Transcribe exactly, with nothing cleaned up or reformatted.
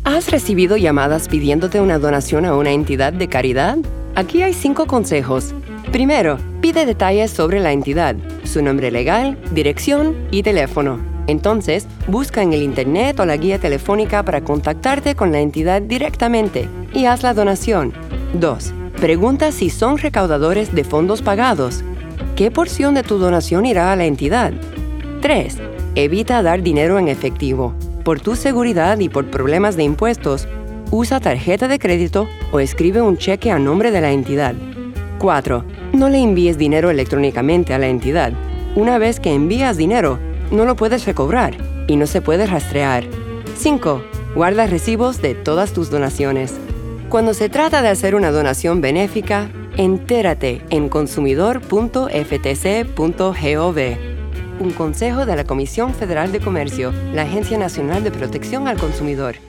¿Has recibido llamadas pidiéndote una donación a una entidad de caridad? Aquí hay cinco consejos. Primero, pide detalles sobre la entidad, su nombre legal, dirección y teléfono. Entonces, busca en el internet o la guía telefónica para contactarte con la entidad directamente y haz la donación. dos. Pregunta si son recaudadores de fondos pagados. ¿Qué porción de tu donación irá a la entidad? tres. Evita dar dinero en efectivo. Por tu seguridad y por problemas de impuestos, usa tarjeta de crédito o escribe un cheque a nombre de la entidad. cuatro. No le envíes dinero electrónicamente a la entidad. Una vez que envías dinero, no lo puedes recobrar y no se puede rastrear. cinco. Guarda recibos de todas tus donaciones. Cuando se trata de hacer una donación benéfica, entérate en consumidor punto f t c punto gov. Un consejo de la Comisión Federal de Comercio, la Agencia Nacional de Protección al Consumidor.